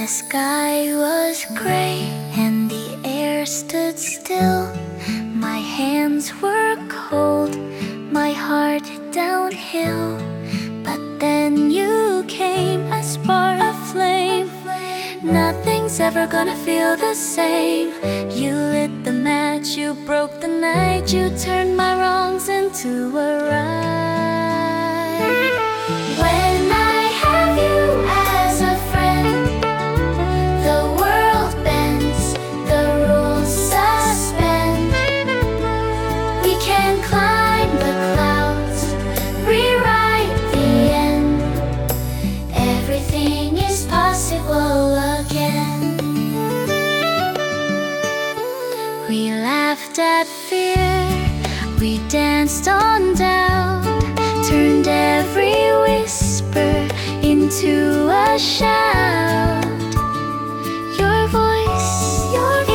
sky was gray and the air stood still. My hands were cold, my heart downhill. But then you came, a spark, a flame. Nothing's ever gonna feel the same. You lit the match, you broke the night. You turned my wrongs into a right. When I have you as a friend, the world bends, the rules suspend. We can climb the clouds, rewrite the end. Everything is possible again. We laughed at fear, we danced on doubt, turned every whisper into a shout. Your voice